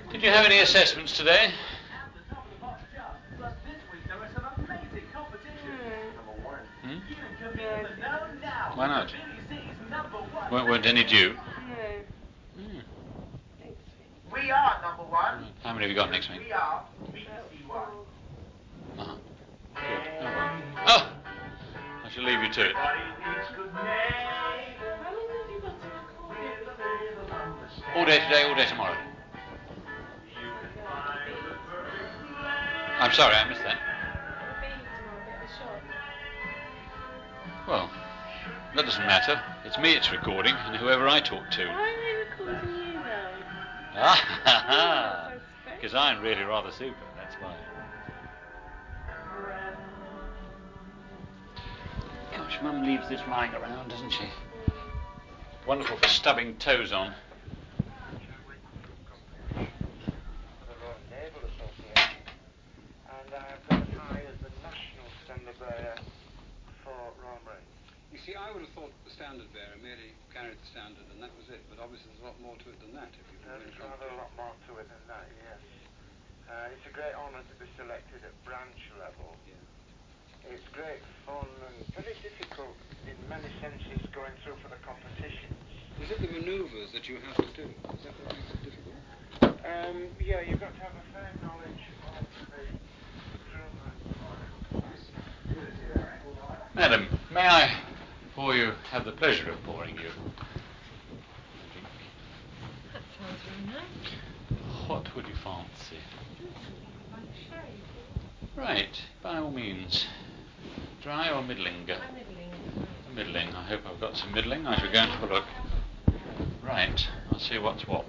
Did you have any assessments today? Hmm? Why not? Weren't any due? No. Hmm. We are number one. How many have you got next week? We are BBC1. Uh-huh. Good. Oh, well. Oh! I shall leave you to it. How long have you got to record everything? All day today, all day tomorrow. I'm sorry, I missed that. Well, that doesn't matter. It's me it's recording, and whoever I talk to. Why are they recording you though? Ah, because I'm really rather super, that's why. Gosh, Mum leaves this lying around, doesn't she? Wonderful for stubbing toes on. And I've got as high as the national standard bearer for Royal Marines. You see, I would have thought the standard bearer merely carried the standard and that was it, but obviously there's a lot more to it than that. If you There's rather a lot more to it than that, yes. It's a great honour to be selected at branch level. Yeah. It's great fun and very difficult in many senses going through for the competitions. Is it the manoeuvres that you have to do? Is that what makes it difficult? Yeah, you've got to have a fair knowledge of the crewman. Madam, may I, before you have the pleasure of pouring you? That sounds really nice. What would you fancy? Like sherry. Right, by all means. Dry or middling? I'm middling. Middling. I hope I've got some middling. I shall go and have a look. Right, I'll see what's what.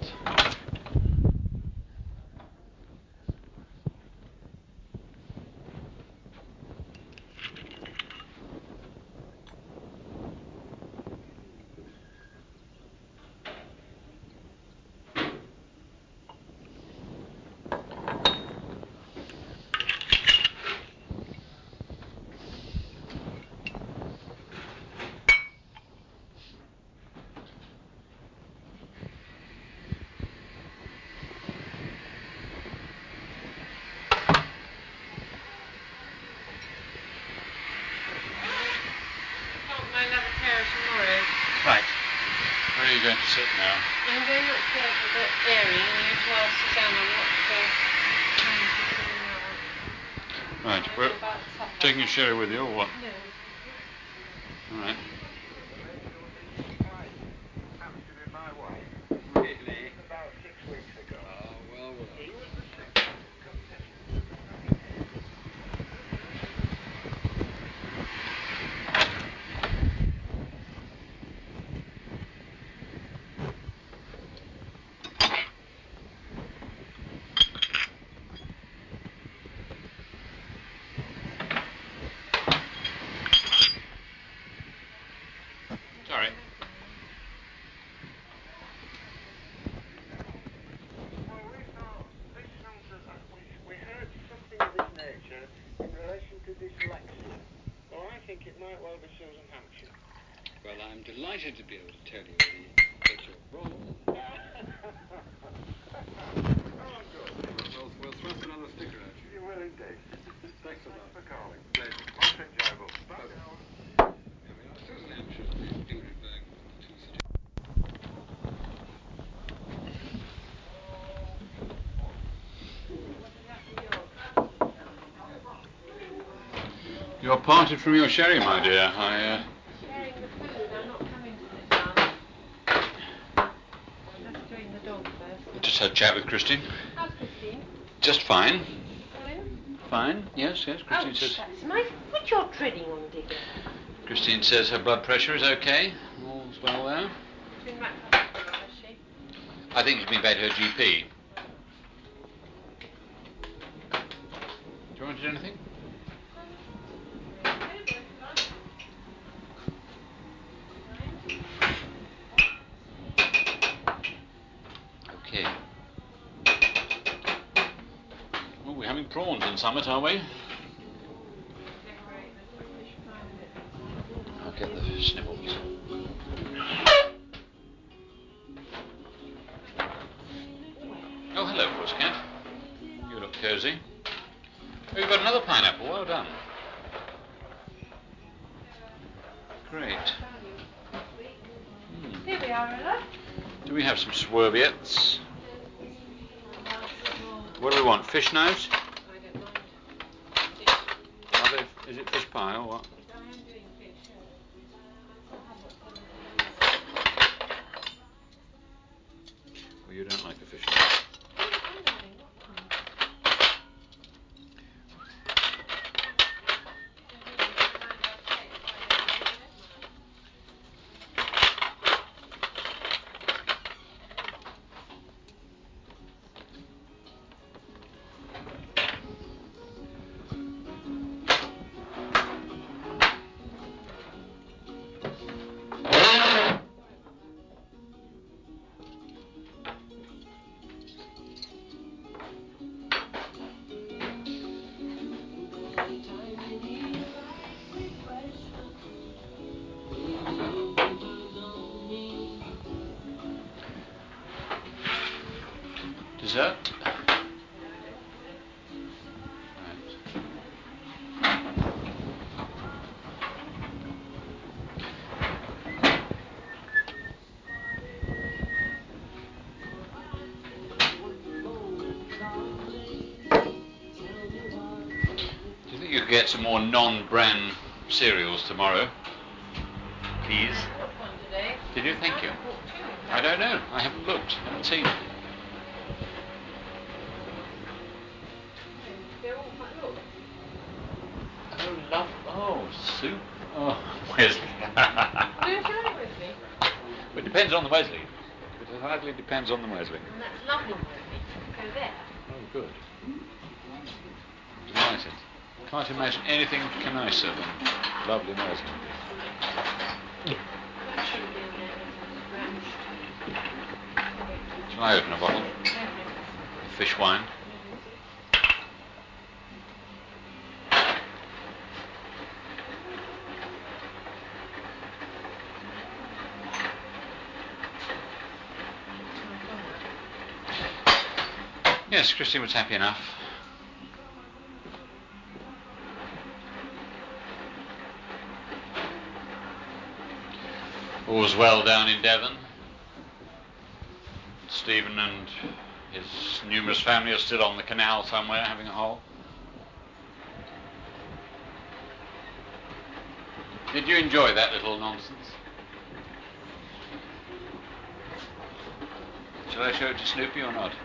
Right. Where are you going to sit now? I'm going upstairs with the airing and you tell Susanna what time to do now. Right, we're taking your sherry with you or what? No. All right. Happens to be my wife. Really? About 6 weeks ago. Oh, well. He was the second contestant. Sorry. Well, we thought this sounds we heard something of this nature in relation to dyslexia. Well, I think it might well be Susan Hampshire. Well, I'm delighted to be able to tell you that you're wrong. Oh, good. We'll thrust another sticker at you. You will indeed. Thanks a lot. For calling. Pleasure. Most enjoyable. Bye now. There we are. Susan Hampshire, Ingridberg, 2 You're parted from your sherry, my dear. Sharing the food. I'm not coming to sit down. Let's join the dog first. Just had a chat with Christine. How's Christine? Just fine. Colin? Fine. Yes. Christine says. That's my foot you're treading on, digger. Christine says her blood pressure is okay. All's well there. She's been back to hospital, has she? I think she's been back to her GP. Do you want to do anything? Okay. Oh, we're having prawns in Summit, are we? I'll get the snibbles. Oh, hello, Pussycat. You look cosy. Oh, you've got another pineapple. Well done. Great. Here we are, Ella. Do we have some swerviettes? What do we want? Fish knives? I don't mind. Are they, is it fish pie or what? I am doing fish. Well, you don't like the fish knives. Dessert? Do you think you could get some more non-bran cereals tomorrow? Please? I bought one today. Did you? Thank you. I bought two, in fact. I don't know. I haven't looked. Haven't seen. They're all quite look. Oh, love. Oh, soup. Oh, Wesley. Do you try it, Wesley? It depends on the Wesley. It hardly depends on the Wesley. And that's lovely, Wesley. Go there. Oh, good. Delighted. Can't imagine anything nicer than lovely Wesley. That shouldn't be in there. It's Shall I open a bottle? Fish wine. Yes, Christine was happy enough. All's well down in Devon. Stephen and his numerous family are still on the canal somewhere having a hole. Did you enjoy that little nonsense? Shall I show it to Snoopy or not?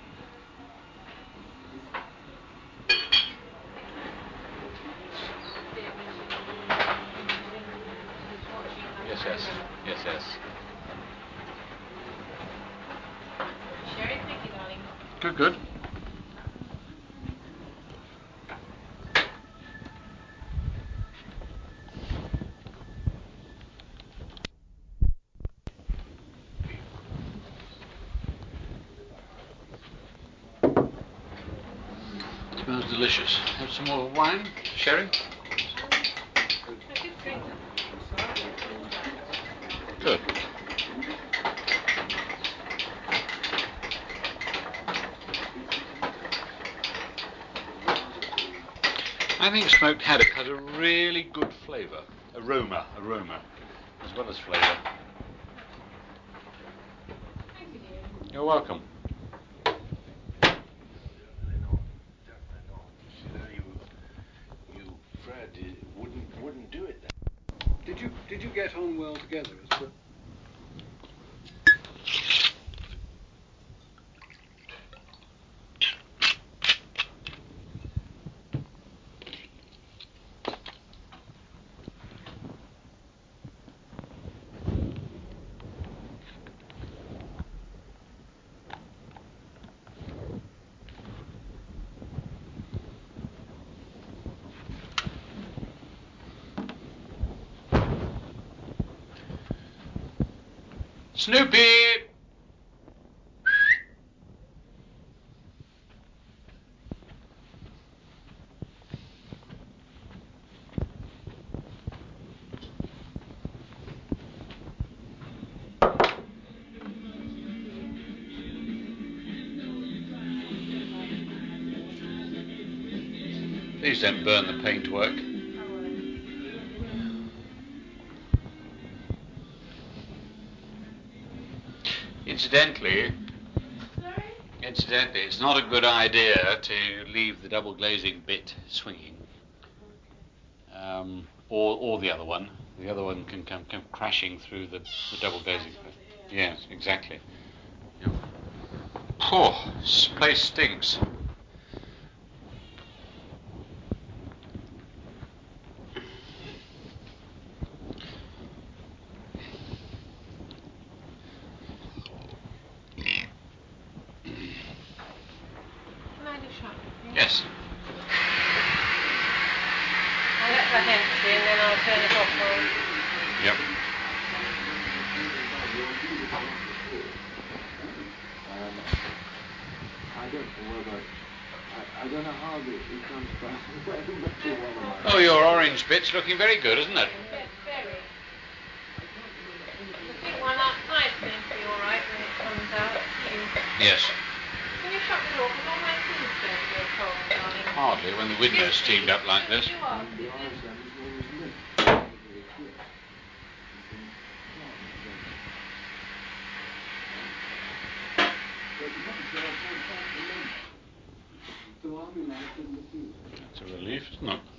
Yes. Sherry, thank you, darling. Good. Smells delicious. Have some more wine? Sherry? I did drink them. Good. I think smoked haddock has a really good flavour. Aroma, as well as flavour. Thank you, dear. You're welcome. Definitely not. You, Fred, wouldn't do it then. Did you get on well together? Snoopy! Please don't burn the paintwork. Incidentally, it's not a good idea to leave the double glazing bit swinging, or the other one. The other one can come crashing through the double glazing. Yes, exactly. Yep. Oh, this place stinks. Yes. I'll let that empty and then I'll turn it off. Yep. I don't know how it comes back. Oh, your orange bit's looking very good, isn't it? Yes, very. The pink one outside's going to be alright when it comes out. Yes. Can you shut the door? Because all my things going to go cold, darling. Hardly when the window's steamed up like this. You are. That's a relief, isn't it?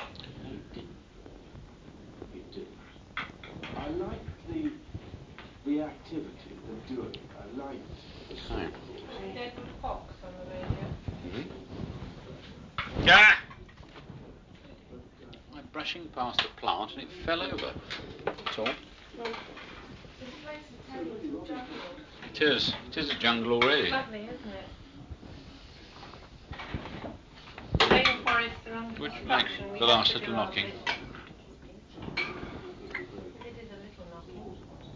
It didn't. I liked the activity, the doing. I liked the Hi. Deadwood Fox on the radio. Ah! I'm brushing past the plant and it fell over. That's all. This place is terrible. It's a jungle. It is. It is a jungle already. Lovely, isn't it? Rainforests are under Would you like construction. We the have last to do little our knocking? bit. But it is a little knocking.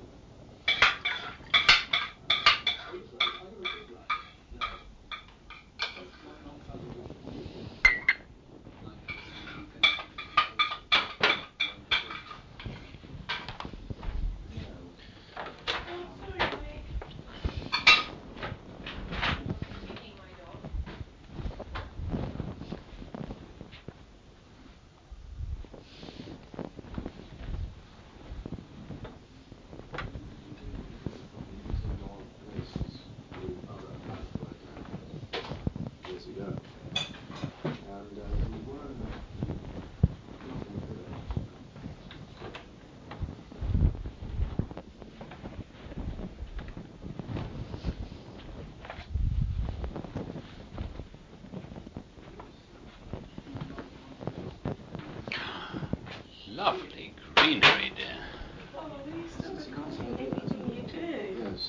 Lovely greenery, dear. Oh, we used to recording everything you do. Yes.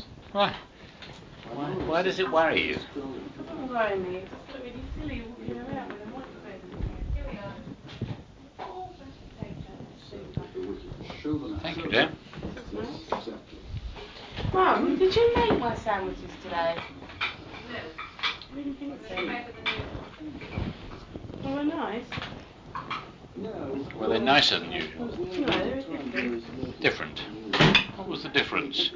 Why does it worry you? It doesn't worry me, it just look really silly walking around with a microphone in your hand. Here we are. Oh, mashed potato. Thank you, dear. Mum, did you make my sandwiches today? No. I really think so. They're better than usual. Oh, they're nice. Well, they're nicer than usual. No, they're different. Different. What was the difference?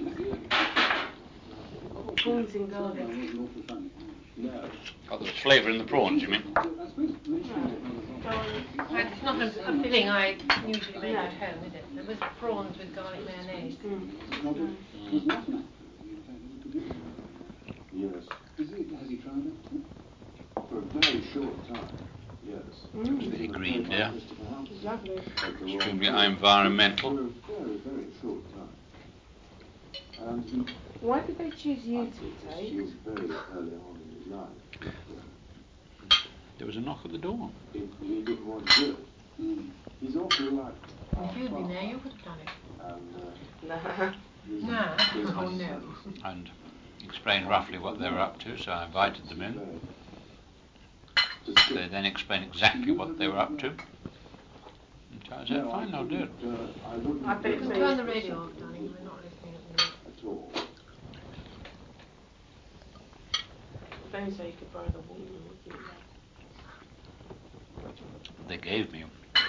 Prawns and garlic. Oh, there was flavour in the prawns, you mean? Garlic. It's not a filling I usually make at home, is it? It was prawns with garlic mayonnaise. Yes. Has he tried it? For a very short time, yes. It's very green, dear. It's lovely. Extremely environmental. For a very, very short time. And he Why did they choose you to take? assumed very early on in his life There was a knock at the door. he didn't want to do it. He's awfully like If you'd been there, you would have done it. and Nah. No. Oh, no. And explained roughly what they were up to, so I invited them in. They then explained exactly what they were up to. And so I said, fine, I'll do it. I bet it's Turn the radio off, darling. We're not listening at the minute. at all. Don't say you could borrow the Walkman with you. They gave me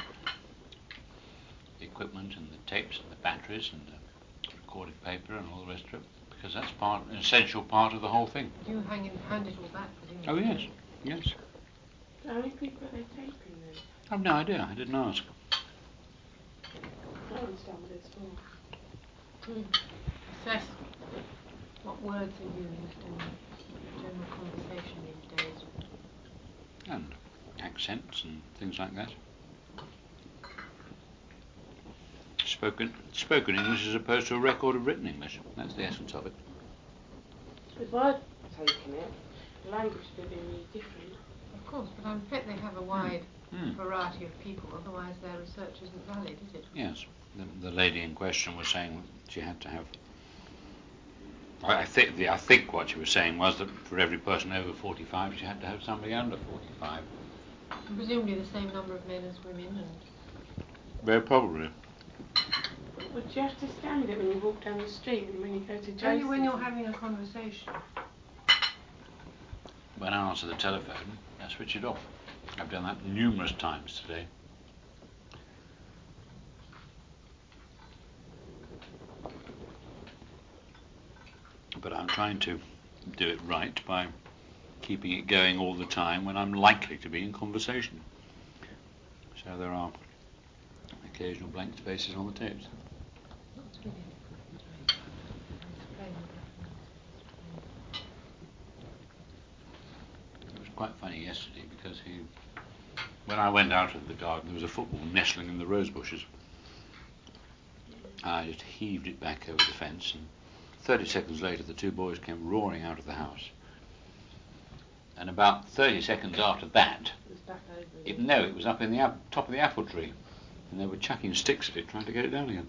the equipment and the tapes and the batteries and the recording paper and all the rest of it, because that's an essential part of the whole thing. You hand it all back, presumably. Oh, yes, yes. How many people are they taping then? I've no idea. I didn't ask. I don't understand what it's for. Assess what words are used in general conversation these days. And accents and things like that. Spoken English as opposed to a record of written English. That's the essence of it. If I'd taken it, the language would be really different. Of course, but I bet they have a wide Mm. variety of people, otherwise their research isn't valid, is it? Yes. The lady in question was saying she had to have. I think what she was saying was that for every person over 45, she had to have somebody under 45. And presumably the same number of men as women, and Very probably. Would you have to stand it when you walk down the street and when you go to Josie's? only when you're having a conversation. When I answer the telephone, I switch it off. I've done that numerous times today. But I'm trying to do it right by keeping it going all the time when I'm likely to be in conversation. So there are occasional blank spaces on the tapes. That's really difficult. Explain It was quite funny yesterday because when I went out of the garden, there was a football nestling in the rose bushes. I just heaved it back over the fence, and 30 seconds later the two boys came roaring out of the house. And about 30 seconds after that, It was back over. it was up in the top of the apple tree, and they were chucking sticks at it, trying to get it down again.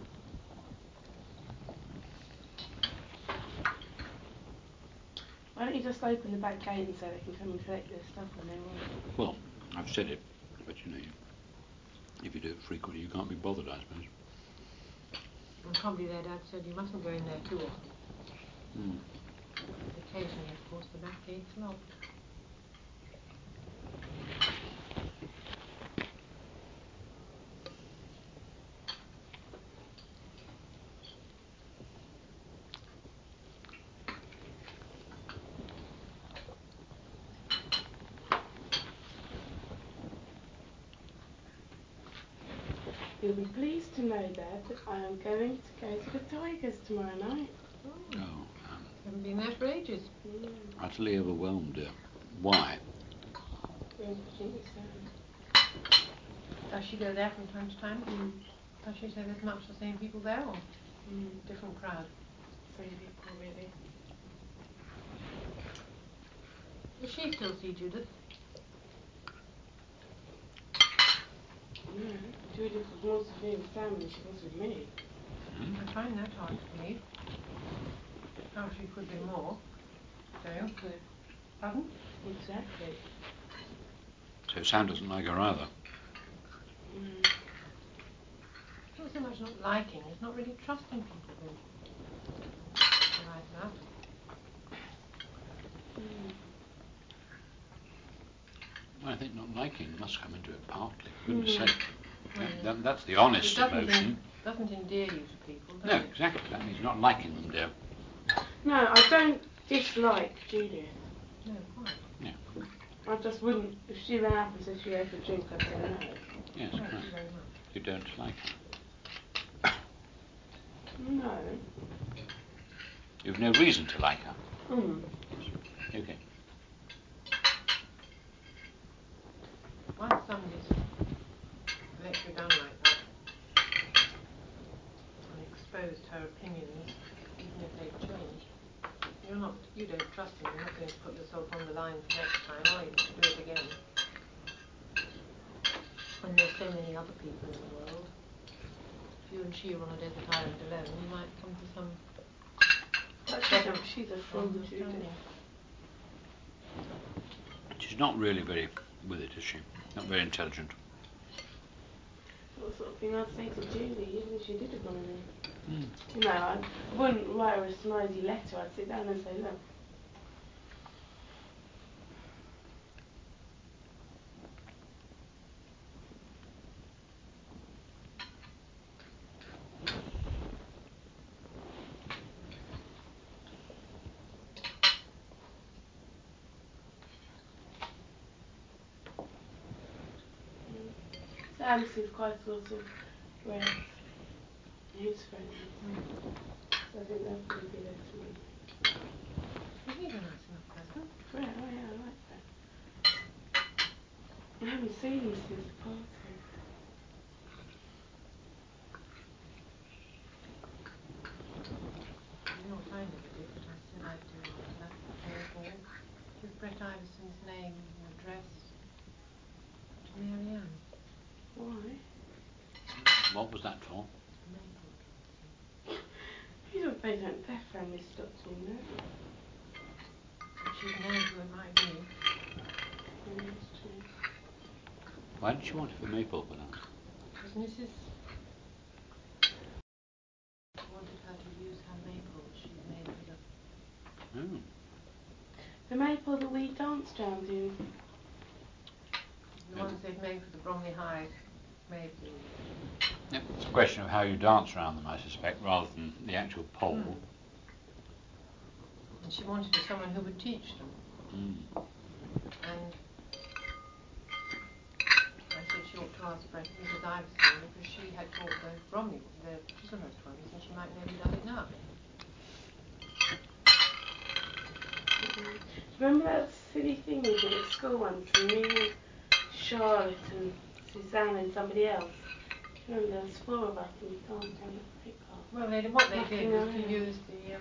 Why don't you just open the back gate and so they can come and collect their stuff when they want? Well, I've said it, but if you do it frequently, you can't be bothered, I suppose. And probably their dad said you mustn't go in there too often. Mm. Occasionally, of course, the back gate's locked. You'll be pleased to know, Dad, that I am going to go to the Tigers tomorrow night. Oh, Haven't been there for ages. utterly overwhelmed, dear. Why? Going to Jimmy's son. Does she go there from time to time? Does she say there's much the same people there, or different crowd? Same people, really. Does she still see Judith? No, Judith was more severe with Sam than she was with me. I find that hard to believe. How she could be more. So, Exactly. pardon? Exactly. So Sam doesn't like her either. Mm. It's not so much not liking, it's not really trusting people who are like that. Well, I think not liking must come into it partly, for goodness sake. Well, That's the honest it doesn't emotion. doesn't endear you to people, does No, it? exactly. That means not liking them, dear. No, I don't dislike Judith. No, quite. Yeah. I just wouldn't, if she ran up and said she had a drink, I'd say no. Yes, Thank right. you very much. You don't like her. No. You've no reason to like her. Okay. Once somebody's let you down like that and exposed her opinions, even if they've changed, you don't trust them, you're not going to put yourself on the line for next time, are you, to do it again? When there's so many other people in the world, if you and she are on a desert island alone, you might come to some She's a fool, Judith. understanding. She's not really very with it, is she? Not very intelligent. What sort of thing I'd say to Julie, even if she did agree with me. You know, I wouldn't write her a snidey letter, I'd sit down and say, look, Sam seems quite sort of red. His friends. So I think they'll probably be there tomorrow. He's a nice enough present. Fred, oh yeah, I like Fred. I haven't seen him since the party. You know what I never did, but I said I'd do after that very ball. Give Brett Iverson's name and address to Mary Ann. Why? What was that for? Maple dancing. Their family stopped doing that. But she'd know who it might be. Yeah, that's true. Why did you want it for maple banana? Because Mrs. wanted her to use her maple she'd made for the... Oh. The maple that we danced round in. The ones they'd made for the Bromley High maple. Yep. It's a question of how you dance around them, I suspect, rather than the actual pole. And she wanted someone who would teach them. And I said she ought to ask Mrs. Iverson because she had taught the Bromley, the Chislehurst ones, and she might know who does it now. Remember that silly thing we did at school once, and me and Charlotte and Suzanne and somebody else? Remember there was 4 of us and we danced around that big car. Well, what they did was to around. use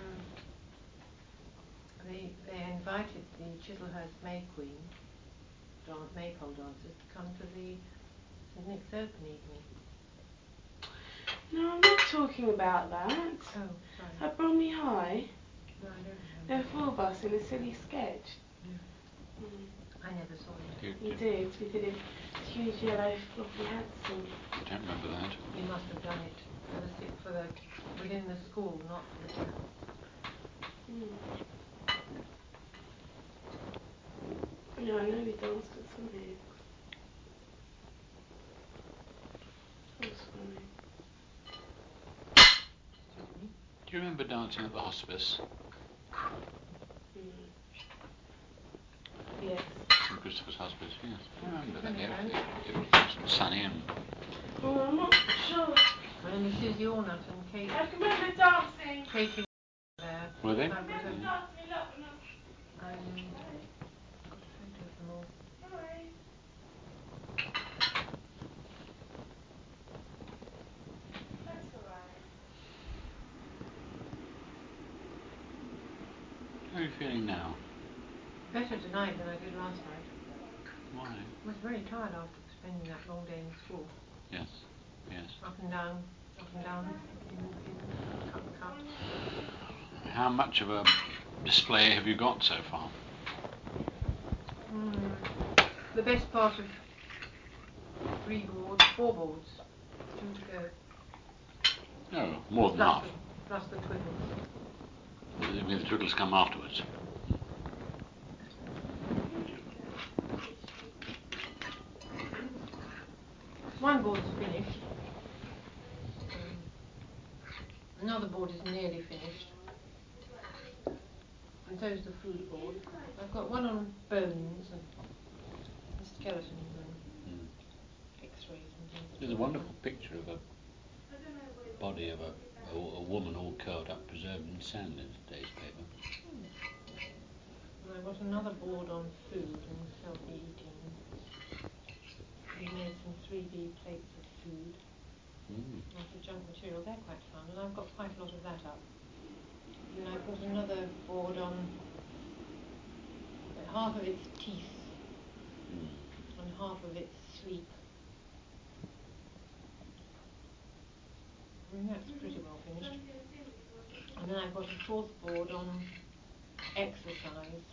they invited the Chislehurst May Queen, maypole dancers, to come to the St Nick's Open evening. No, I'm not talking about that. Oh, sorry. At Bromley High, No, I don't there remember. were 4 of us in a silly sketch. I never saw it. We did. We did it. Huge yellow floppy hats on. I don't remember that. You must have done it for the within the school, not for the town. Yeah, I know we danced at something. That was funny. Do you remember dancing at the hospice? Yes. St Christopher's Hospice, yes. I remember that. It was sunny and... Oh, I'm not sure. And Susie Ornut and Kate. I can remember dancing. Katie there. Were they? I remember dancing a lot when I was... Got a photo of them all. Sorry. That's alright. How are you feeling now? Better tonight than I did last night. Why? I was very tired after spending that long day in school. Yes, yes. Up and down, in cut. How much of a display have you got so far? The best part of 4 boards, 2 to go. No, more than half. Plus the twiddles. The twiddles come afterwards. One board is finished. Another board is nearly finished. And so is the food board. I've got one on bones and skeletons and x-rays and things. There's a wonderful picture of a body of a woman all curled up, preserved in sand in today's paper. And I've got another board on food and healthy eating. We've made some 3D plates of food out of junk material. They're quite fun, and I've got quite a lot of that up. And I've got another board on half of its teeth and half of its sleep. And that's pretty well finished. And then I've got a 4th board on exercise.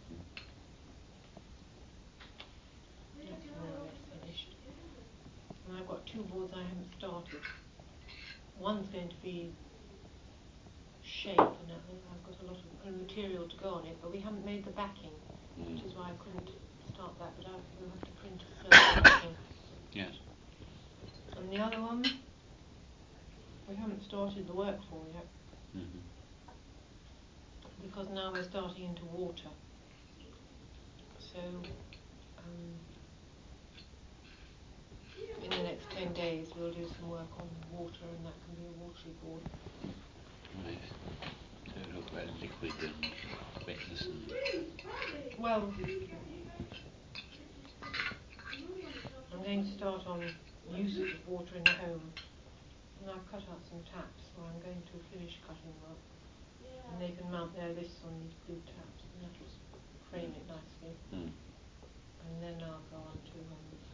That's more or less finished. And I've got 2 boards I haven't started. One's going to be shape, and I've got a lot of material to go on it, but we haven't made the backing, which is why I couldn't start that, but we'll have to print a circle. Yes. And the other one, we haven't started the work for yet, because now we're starting into water. So, in the next do some work on water, and that can be a watery board. Right. So talk about liquid and wetness and... Well, I'm going to start on uses of water in the home, and I've cut out some taps, so I'm going to finish cutting them up, and they can mount their lists on these blue taps, and that'll frame it nicely. And then I'll go on to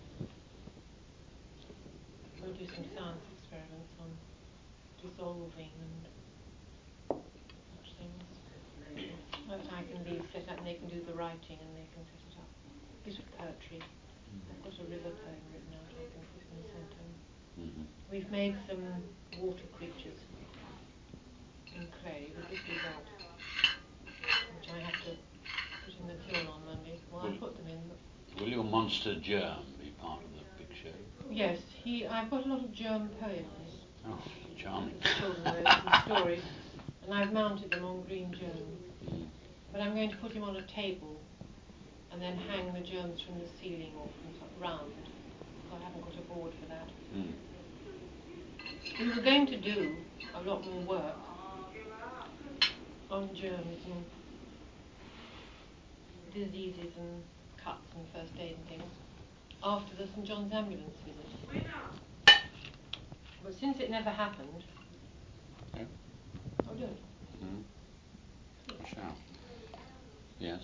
we'll do some science experiments on dissolving and such things. But I can leave set up, and they can do the writing, and they can set it up. A bit of poetry. I've got a river poem written out I can put in the centre. We've made some water creatures in clay with this result, which I have to put in the kiln on Monday. Well, I put them in, but... Will your monster germ be part of the big show? Yes, I've got a lot of germ poems. Oh, charming. Children wrote some stories, and I've mounted them on green germ. But I'm going to put him on a table and then hang the germs from the ceiling or from round. I haven't got a board for that. We were going to do a lot more work on germs and diseases and cuts and first aid and things after the St John's ambulance visit. But since it never happened, I'll do it. Shall. Yes.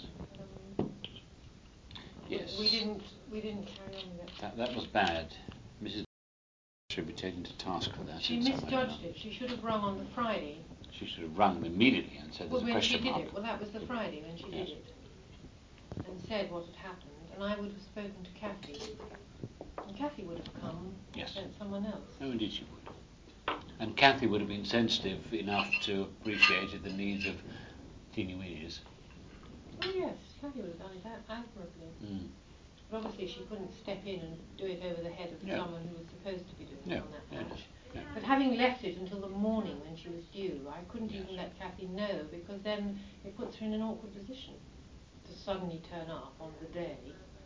Yes. We didn't carry on with it. That was bad. Mrs. should be taken to task for that. She misjudged it. She should have rung on the Friday. She should have rung immediately and said there's a question mark. When she did it. Well, that was the Friday when she did it. And said what had happened. And I would have spoken to Kathy. And Kathy would have come and sent someone else. Oh, indeed she would. And Kathy would have been sensitive enough to appreciate the needs of teeny-weenies. Oh, yes. Kathy would have done it admirably. But obviously she couldn't step in and do it over the head of someone who was supposed to be doing it on that patch. But having left it until the morning when she was due, I couldn't even let Kathy know, because then it puts her in an awkward position to suddenly turn up on the day.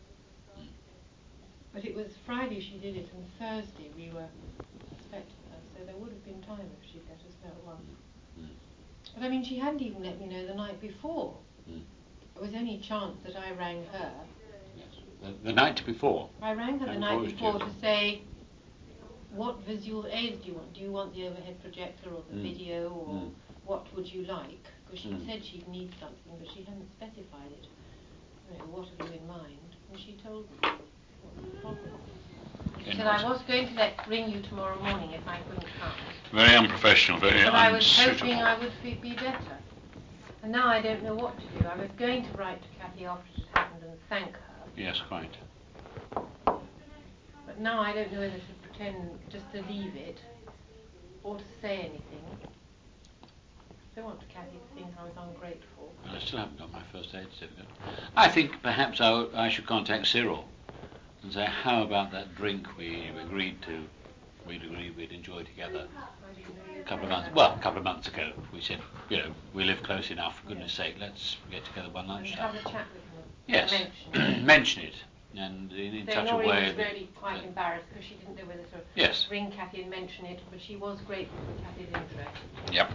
But it was Friday she did it, and Thursday we were expecting her, so there would have been time if she'd let us know at once. But I mean, she hadn't even let me know the night before. There was any chance that I rang her. Yes. The night before? I rang her the night before to say, what visual aids do you want? Do you want the overhead projector or the video, or what would you like? Because she said she'd need something, but she hadn't specified it. You know, what have you in mind? And she told me what was the problem. She said, I was going to ring you tomorrow morning if I couldn't come. Very unprofessional, very unsuitable. But I was hoping I would be better. And now I don't know what to do. I was going to write to Kathy after it had happened and thank her. Yes, quite. But now I don't know whether to pretend just to leave it or to say anything. I don't want Kathy to think I was ungrateful. Well, I still haven't got my first aid certificate. I think perhaps I should contact Cyril and say, how about that drink we'd agreed we'd enjoy together a couple of months ago. We said, we live close enough, for goodness sake, let's get together one lunchtime. Have a chat with her. Yes, mention it. And in such a way was really quite embarrassed because she didn't know whether to ring Kathy and mention it, but she was grateful for Kathy's interest. Yep.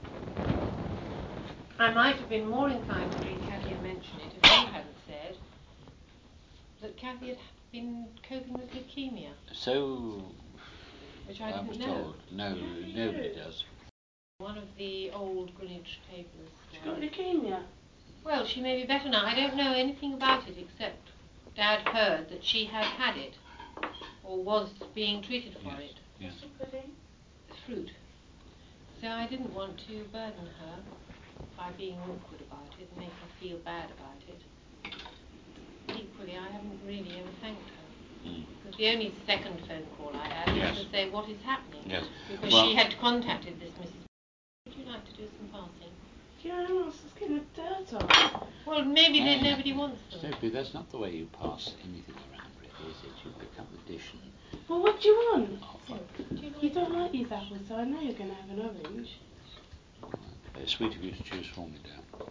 I might have been more inclined to ring Kathy and mention it if you hadn't said that Kathy had been coping with leukemia. So, which I was didn't know. told. No, nobody does. One of the old Greenwich papers. She's got leukemia. Well, she may be better now. I don't know anything about it except Dad heard that she had had it, or was being treated for it. Yes. Fruit. So I didn't want to burden her by being awkward about it and make her feel bad about it. Equally, I haven't really ever thanked her. Because the only second phone call I had was to say, what is happening? Yes. Because she had contacted this Mrs. Would you like to do some passing? Yeah, who else is getting the dirt off? Well, maybe nobody wants them. Sophie, that's not the way you pass anything around, really, is it? You pick up the dish and... Well, what do you want? Do You don't like these apples, so I know you're going to have an orange. It's sweet of you to choose for me, dear.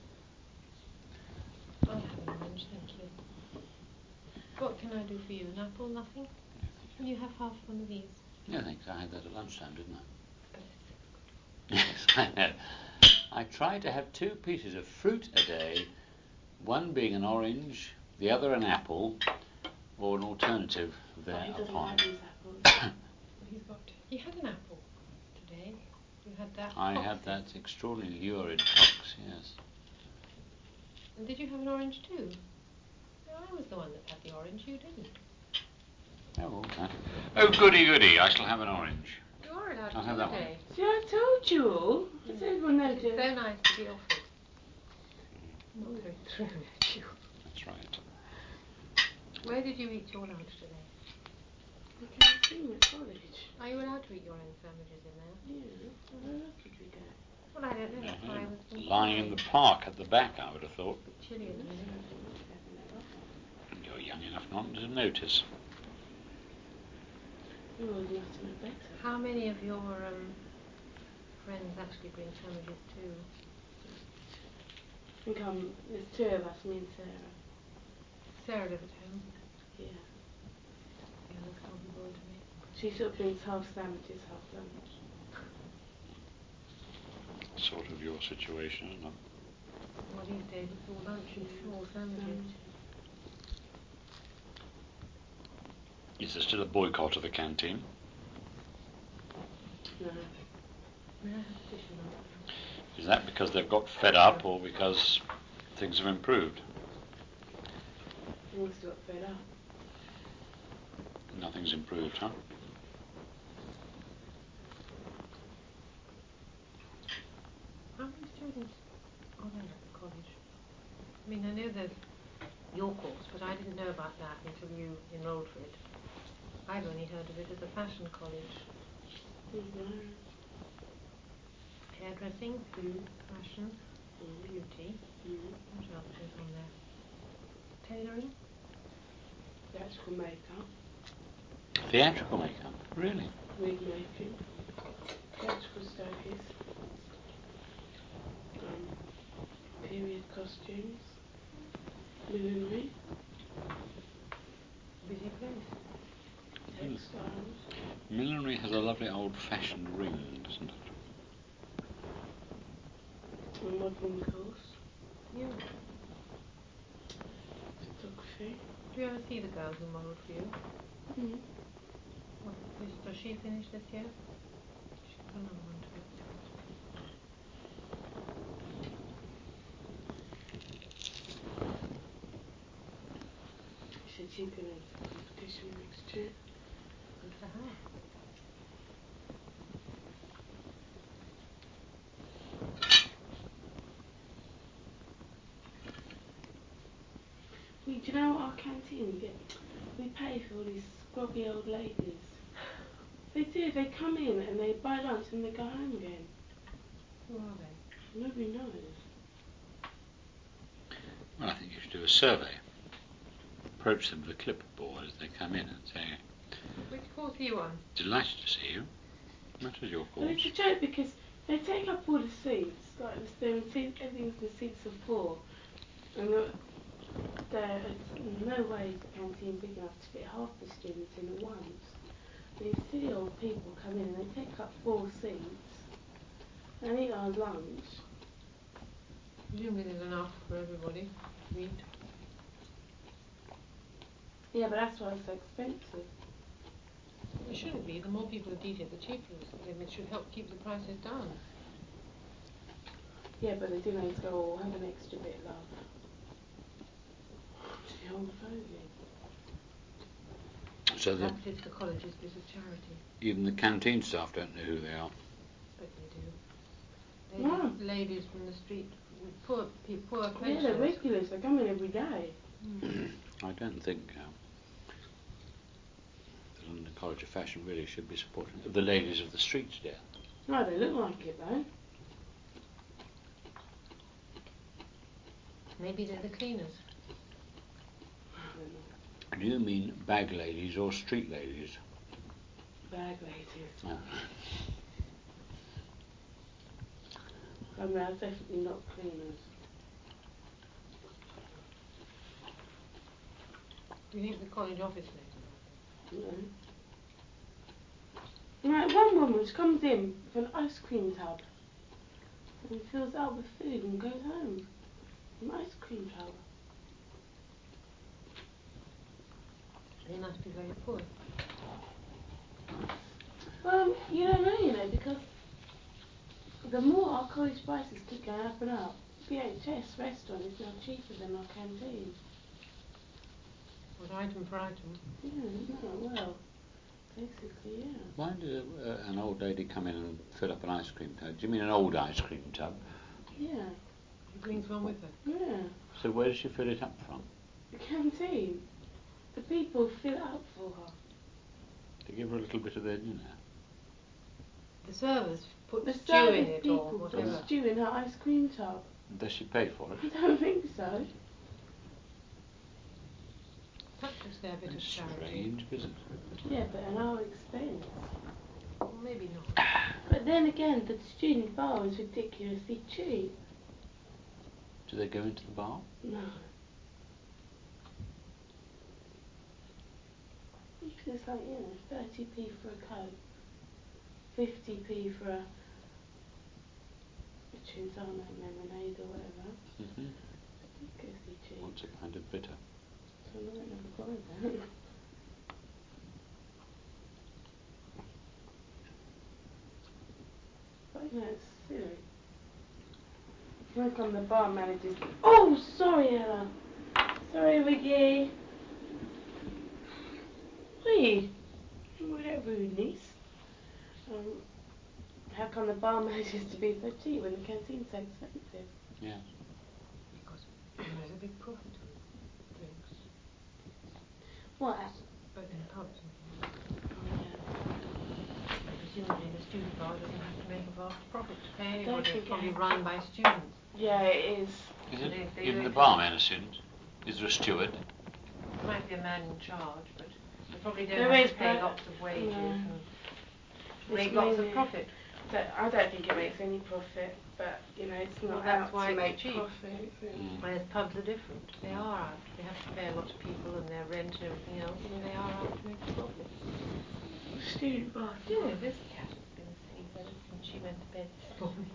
I'll have an orange, thank you. What can I do for you? An apple? Nothing? You have half one of these. Yeah, thanks. I had that at lunchtime, didn't I? Yes, I know. I try to have 2 pieces of fruit a day, one being an orange, the other an apple, or an alternative But he doesn't thereupon. like these apples. He had an apple today. You had that. I fox had in. that extraordinarily lurid fox, yes. And did you have an orange too? No, I was the one that had the orange. You didn't. Oh, okay. Oh, goody, goody. I shall have an orange. You are allowed I'll to have that one. today. See, I told you all. Does everyone know It's this? so nice to be offered. I'm not going through at you. That's right. Where did you eat your lunch today? I can't see my college. Are you allowed to eat your own sandwiches in there? Yeah, where else would we go? Well, I don't know. That's why I was thinking. Lying in the park at the back, I would have thought. A bit chilly at the minute. You're young enough not to notice. You always must know better. How many of your friends actually bring sandwiches too? I think there's 2 of us, me and Sarah. Sarah live at home. Yeah. The others can't be bothered to make them. She sort of brings half sandwiches, half lunch. Sort of your situation, isn't it? Well, these days it's all lunch and all sandwiches. Is there still a boycott of the canteen? No. May I have a tissue number? Is that because they've got fed up or because things have improved? We must have got fed up. Nothing's improved, huh? How many students are there at the college? I mean, I know there's your course, but I didn't know about that until you enrolled for it. I've only heard of it as a fashion college. Mm-hmm. Hairdressing, food, fashion, beauty. Mm-hmm. What else is on there? Tailoring? Theatrical makeup. Theatrical makeup, really? Wig making. Theatrical stokies. Period costumes. Millinery. Busy place. Textiles. Millinery has a lovely old-fashioned ring, doesn't it? A modelling course. You. Photography. Do you ever see the girl who modelled for you? Mm-hmm. Does she finish this year? She's got another one too. She said she's going into competition next year. Good for her. Do you know our canteen? We pay for all these scrubby old ladies. They do. They come in and they buy lunch and they go home again. Who are they? Nobody knows. Well, I think you should do a survey. Approach them with a clipboard as they come in and say, Which course are you on? delighted to see you. That is your Well, course. it's a joke because they take up all the seats. Like everything's the seats of 4, and there's no way is the canteen big enough to fit half the students in at once. These silly old people come in and they take up 4 seats and eat our lunch. Presumably there's enough for everybody to eat. Yeah, but that's why it's so expensive. It shouldn't be. The more people that eat it, the cheaper it should help keep the prices down. Yeah, but they do need to go, oh, have an extra bit, love. To the old fogey. So that Perhaps it's the college's bit of charity. even the canteen staff don't know who they are. But they do. Ladies from the street, poor pensioners. Yeah, they're regulars. They come in every day. I don't think the London College of Fashion really should be supporting the ladies of the streets, dear. No, they look like it though. Maybe they're the cleaners. I don't know. Do you mean bag ladies or street ladies? Bag ladies. Oh. I mean, they're definitely not cleaners. Do you think the college office knows about them? No. Right, one woman, she comes in with an ice cream tub and fills it up with food and goes home. An ice cream tub. They must be very poor. Well, you don't know, because the more our college prices keep going up and up, BHS restaurant is now cheaper than our canteen. What item for item? Yeah, no, well, basically, yeah. Why did an old lady come in and fill up an ice cream tub? Do you mean an old ice cream tub? Yeah, She brings one with her. yeah. So where does she fill it up from? The canteen. The people fill it up for her. To give her a little bit of their dinner. The servers put The stew in service it or people whatever. put stew in her ice cream tub. Does she pay for it? I don't think so. Perhaps it's their bit of charity. Strange business. Yeah, but at our expense. Or maybe not. But then again, the student bar is ridiculously cheap. Do they go into the bar? No. It's like, 30p for a Coke, 50p for a Chuzano lemonade or whatever. Mm-hmm. Ridiculously cheap. What's a kind of bitter? So I never buy that. But it's silly. When come the bar managers. Oh, sorry, Ella. Sorry, Wiggy. Wait. With that rudeness. How come the bar manages to be so cheap when the canteen's so expensive? Yeah. Because there's a big profit on drinks. What? Both in pubs and things. Oh, yeah. And presumably the student bar doesn't have to make a vast profit to pay don't anybody. think It's probably it has. run by students. Yeah, it is. Is it? They Even do the it- barman a student? Is there a steward? There might be a man in charge, but they probably don't There have is, to pay but- lots of wages no. and It's make lots of mainly- profit. I don't think it makes any profit, but it's Well, not that's out why to it's make cheap. profit. Mm. Whereas pubs are different. They are out. They have to pay a lot of people and their rent and everything else, and they are out to make a profit. Student bar. Dear, this cat has been asleep ever since she went to bed this morning.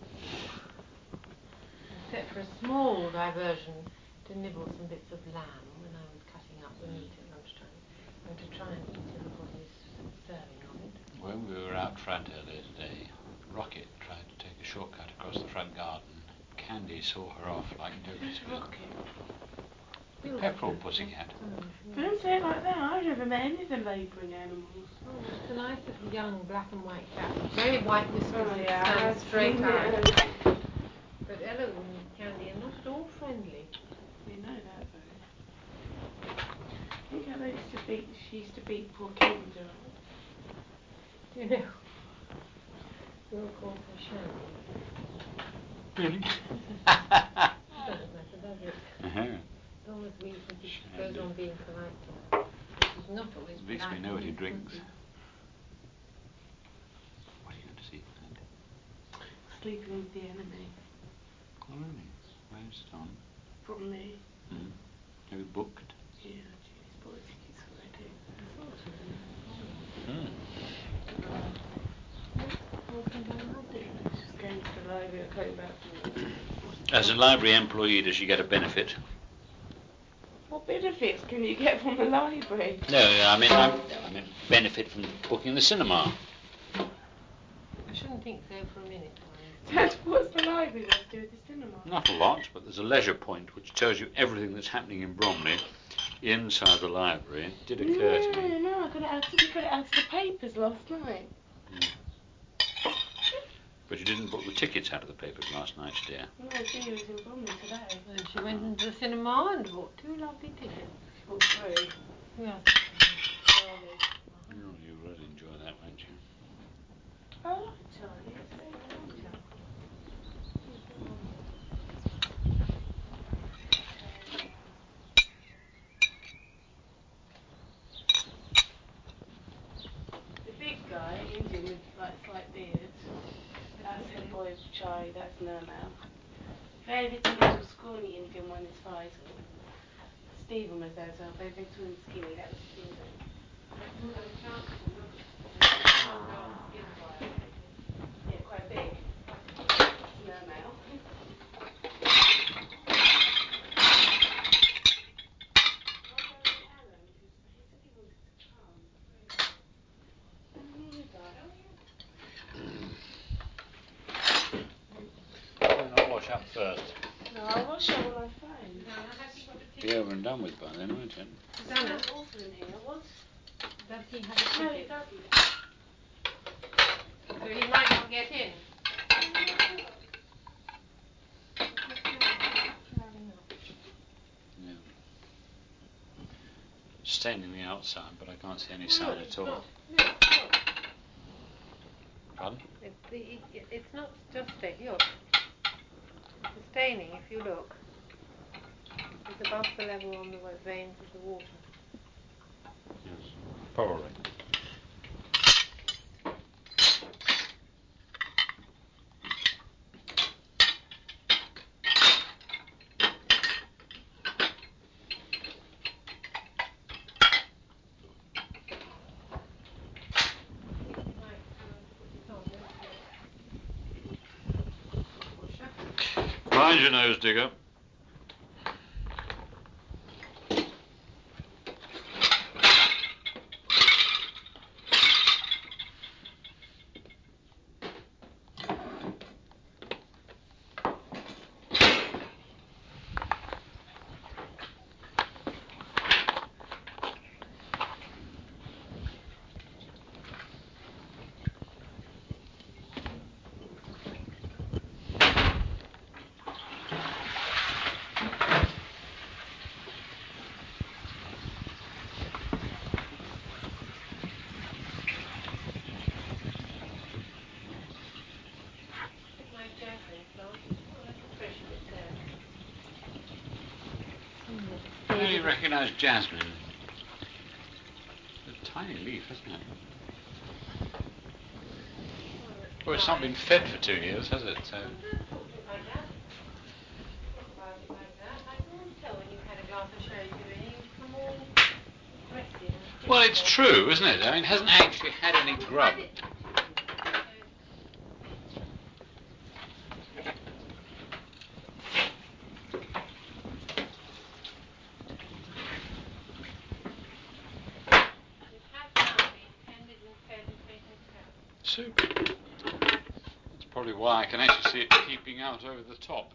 Except for a small diversion to nibble some bits of lamb when I was cutting up the meat at lunchtime, and to try and eat everybody's serving of it. When we were out front earlier today, Rocket tried to take a shortcut across the front garden. Candy saw her off like nobody's business. Rocket. Pepperell pussycat. Don't say it like that. I've never met any of the labouring animals. Oh, it's a nice little young black and white cat. Very white whiskers Oh, and yeah, stands I've straight seen out. it. But Ella and Candy are not at all friendly. We know that though. I think Ella she used to beat poor Kinder up. You know, we'll call her Shandy. Really? Doesn't matter, does it? Uh-huh. As long as she Shandy. goes on being polite to her. But she's not always At least we polite know what he and drinks. sneaky. What are you going to see, Andy? Sleeping with the enemy. Oh, really? Where's it on? From me. Mm. Have you booked? Yeah, Julie's bought the tickets already. I thought she was in the Mm. She's going to the library or coming back from work. As a library employee, does she get a benefit? What benefits can you get from the library? No, I mean benefit from booking the cinema. I shouldn't think so for a minute. Dad, what's the library got to do with the cinema? Not a lot, but there's a leisure point which tells you everything that's happening in Bromley inside the library. It did occur to me. No, I got it out to the papers last night. But you didn't book the tickets out of the papers last night, dear. No, she was in Bromley today. And she went into the cinema and bought 2 lovely tickets. She bought 3. Yes. Oh, you really enjoy that, won't you? I like Charlie, it's very charming. The big guy, Indian with slight beard, that's head boy of Charlie, that's Nirmal. Very little scrawny Indian one is Faisal. Stephen was there as well, very little and skinny, that was Stephen. You've got a chance to look at skin biology. Yeah, quite big. Quite Snow male. I'll wash up first. No, I'll wash up when I find. Be over and done with by then, won't it? It's not awful in here. What? Does he have a No, ticket? he doesn't. So he might not get in. Yeah. Staining the outside, but I can't see any sign at all. No, it's not. Pardon? It's not just stain. Look, the staining, if you look, is above the level on the veins of the water. Yes, probably. Mind your nose, digger. I only recognise jasmine. It's a tiny leaf, isn't it? Well, it's not been fed for 2 years, has it? So. Don't talk to it like that. Talk about it like that. I can always tell when you've had a glass of sherry too many. You become all aggressive and Well, it's true, isn't it? I mean, it hasn't actually had any grub. Super. That's probably why I can actually see it peeping out over the top.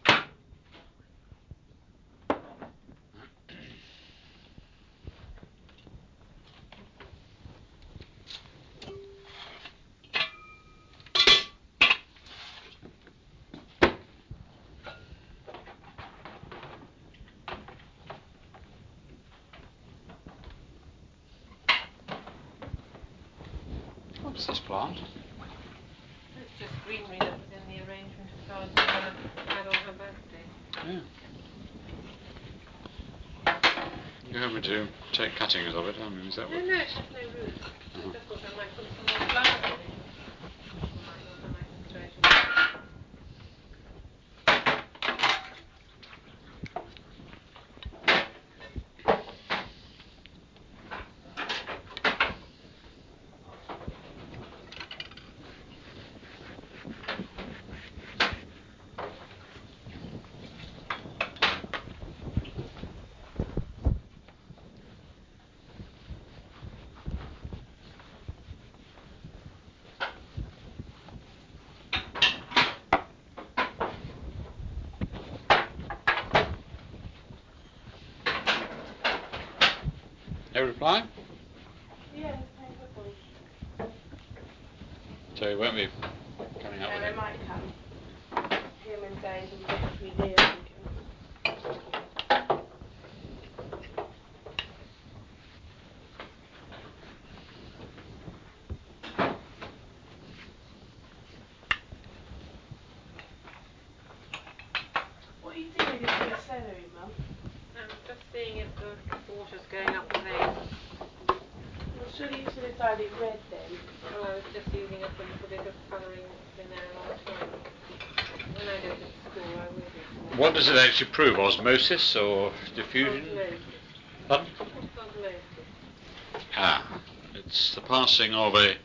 What's this plant? It's just greenery that was in the arrangement of cards Anna had on her birthday. Yeah. You want me to take cuttings of it? I mean, is that what? No, it has no roots. I just thought I might put some more flowers in it. I thought I might just throw it away. No reply? Yeah, it's playing football. So he won't be coming up Yeah, with they it. might come. Him and Dave and the 3D, I think. What are you doing with your celery, Mum? I'm just seeing if the water's going up the vein. Well, surely you should have dyed it red then. Well, I was just using up a little bit of colouring that's been there a long time. When I go to school, I will do some more. What does it actually prove? Osmosis or diffusion? Osmosis. Pardon? It's osmosis. Ah. it's the passing of a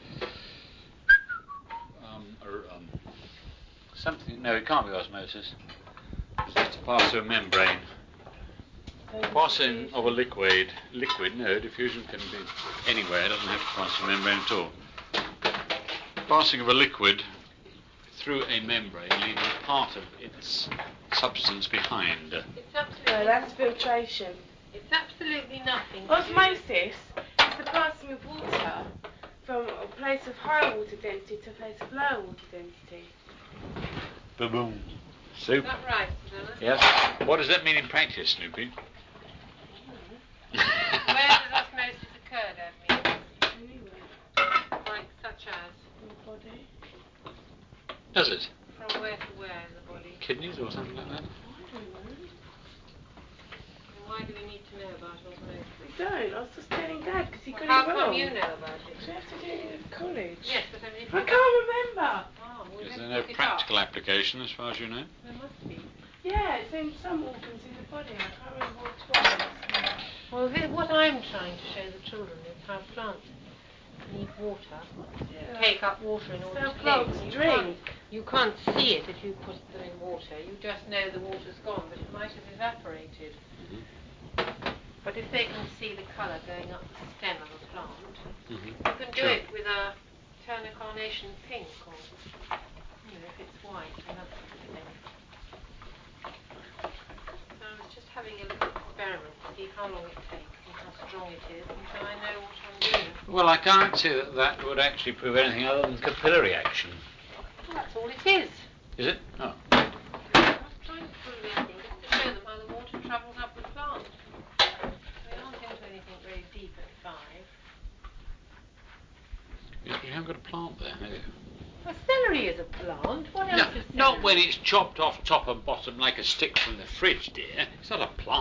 something. No, it can't be osmosis. It's just to pass through a membrane. Passing of a liquid. No, diffusion can be anywhere. It doesn't have to pass through a membrane at all. Passing of a liquid through a membrane, leaving part of its substance behind. It's absolutely No, that's filtration. It's absolutely nothing. Osmosis is the passing of water from a place of higher water density to a place of lower water density. Boom. Is Soup. that right, Susanna? Yes. What does that mean in practice, Snoopy? Where does osmosis occur, Dad? Anyway, Like such as? in the body. Does it? From where to where in the body? Kidneys or something like that? I don't know. And why do we need to know about osmosis? We don't. I was just telling Dad because he Well, got how it wrong. come you know about it? We have to do it with college. Yes, but I mean, if I you can't remember. Oh, well, Is let's there no look it practical up. application as far as you know? There must be. Yeah, it's in some organs in the body. I can't remember which ones. Well, what I'm trying to show the children is how plants need water, take up water in order So to plants live. drink. You can't see it if you put them in water. You just know the water's gone, but it might have evaporated. But if they can see the colour going up the stem of a plant, you can do Sure. it with a turn a carnation pink, or if it's white and that sort of thing. So I was just having a little experiment to see how long it takes and how strong it is until I know what I'm doing. Well, I can't see that that would actually prove anything other than capillary action. Well, that's all it is. Is it? Oh. I'm not trying to prove anything, just to show them how the water travels up the plant. We aren't into anything very deep at 5. Yes, but you haven't got a plant there, have you? Well, celery is a plant. What else No, is celery? not when it's chopped off top and bottom like a stick from the fridge, dear. It's not a plant.